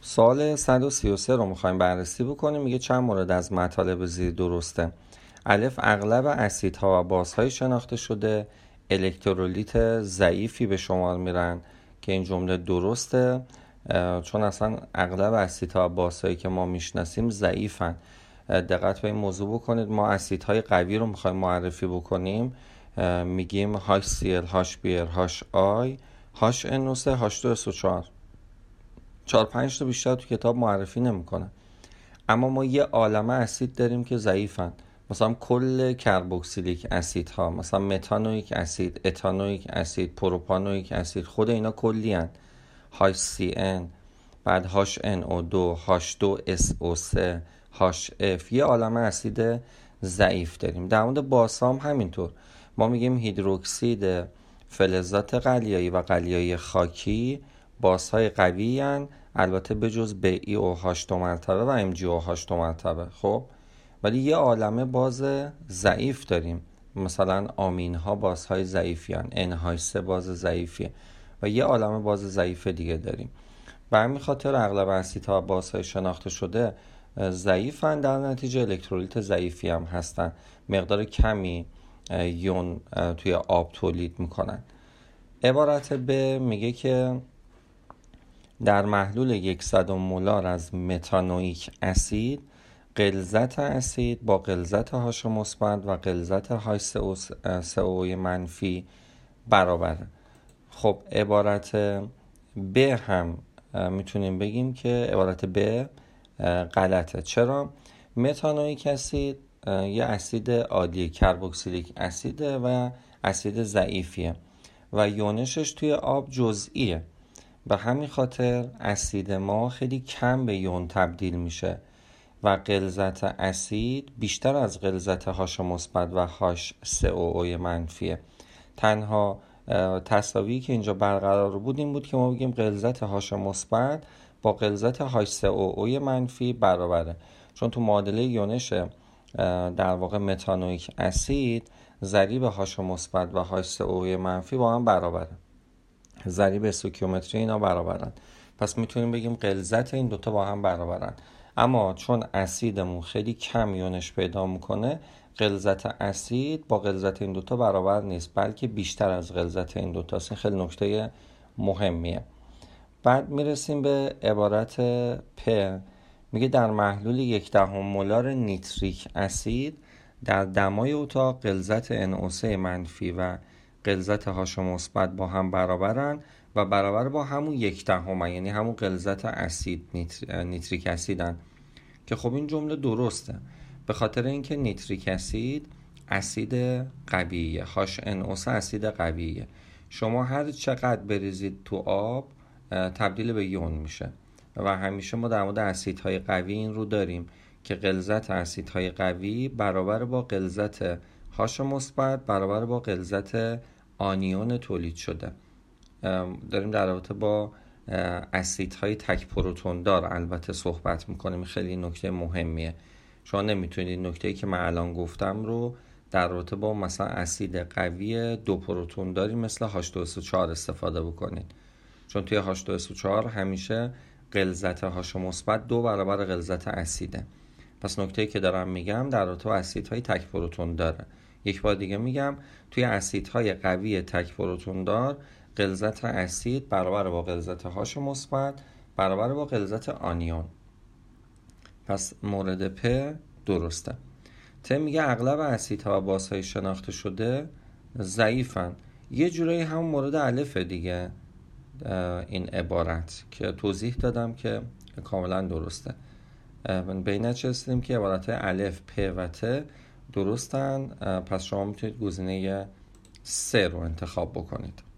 سوال 133 رو میخوایم بررسی بکنیم. میگه چند مورد از مطالب زیر درسته؟ الف، اغلب اسیدها و بازهای شناخته شده الکترولیت ضعیفی به شمار میرن، که این جمله درسته، چون اصلا اغلب اسیدها و بازهایی که ما میشناسیم ضعیفن. دقت به این موضوع بکنید. ما اسیدهای قوی رو میخوایم معرفی بکنیم، میگیم HCl، HBr، HI، HNO3، H2SO4. 4-5 تا بیشتر تو کتاب معرفی نمیکنه. اما ما یه عالمه اسید داریم که ضعیفن. مثلا کل کربوکسیلیک اسید ها، مثلا متانویک اسید، اتانویک اسید، پروپانویک اسید، خود اینا کلی هن. HCN، بعد HNO2، H2SO3، HF، یه عالمه اسید ضعیف داریم. در مورد بازها هم همینطور. ما میگیم هیدروکسید فلزات قلیایی و قلیایی خاکی بازهای قوی هن، البته به جز BeOH 2 مرتبه و MgOH 2 مرتبه. خب ولی یه عالمه باز ضعیف داریم. مثلا آمین ها بازهای ضعیفی هن، NH3 باز ضعیفیه و یه عالمه باز ضعیف دیگه داریم. به همین خاطر اغلب اسیدها و بازهای شناخته شده ضعیفن، در نتیجه الکترولیت ضعیفی هم هستن، مقدار کمی یون توی آب تولید میکنن. عبارت ب میگه که در محلول 100 مولار از متانوئیک اسید غلظت اسید با غلظت هاش مثبت و غلظت HCO منفی برابره. خب عبارت ب هم میتونیم بگیم که عبارت ب غلطه. چرا؟ متانوئیک اسید یه اسید عادی کربوکسیلیک اسیده و اسید ضعیفیه و یونشش توی آب جزئیه. به همین خاطر اسید ما خیلی کم به یون تبدیل میشه و غلظت اسید بیشتر از غلظت هاش مثبت و HCO منفیه. تنها تساوی که اینجا برقرار بود این بود که ما بگیم غلظت هاش مثبت با غلظت HCO منفی برابره، چون تو معادله یونش در واقع متانوئیک اسید ضریب هاش مثبت و HCO منفی با هم برابره، ضریب استوکیومتری اینا برابرن. پس میتونیم بگیم غلظت این دوتا با هم برابرن. اما چون اسیدمون خیلی کم یونش پیدا میکنه، غلظت اسید با غلظت این دوتا برابر نیست، بلکه بیشتر از غلظت این دوتا. این خیلی نکته مهمیه. بعد میرسیم به عبارت پ. میگه در محلول 1/10 مولار نیتریک اسید در دمای اتاق غلظت NO3 منفی و غلظت هاش مثبت با هم برابرن و برابر با همون 1/10، یعنی همون غلظت اسید نیتریک اسیدن. که خب این جمله درسته، به خاطر اینکه نیتریک اسید قویه، HNO3 اسید قویه. شما هر چقدر بریزید تو آب تبدیل به یون میشه و همیشه ما در مورد اسیدهای قوی این رو داریم که غلظت اسیدهای قوی برابر با غلظت هاش مثبت برابر با غلظت آنیون تولید شده. داریم در رابطه با اسیدهای تک پروتون دار البته صحبت میکنیم. خیلی نکته مهمیه. شما نمیتونید نکته‌ای که من الان گفتم رو در رابطه با مثلا اسید قوی 2 پروتون داری مثل H2SO4 استفاده بکنید، چون توی H2SO4 همیشه غلظت هاش مثبت 2 برابر غلظت اسیده. پس نکته‌ای که دارم میگم در رابطه با اسیدهای تک پروتون داره. یک بار دیگه میگم، توی اسیدهای قوی تک پروتون دار غلظت اسید برابر با غلظت هاش مثبت برابر با غلظت آنیون. پس مورد پ درسته. ت میگه اغلب اسیدها و بازهای شناخته شده ضعیفن. یه جورایی همون مورد الفه دیگه، این عبارت که توضیح دادم که کاملا درسته. به این نتیجه رسیدیم که عبارت الف، پ و ت درستن. پس شما میتونید گزینه 3 رو انتخاب بکنید.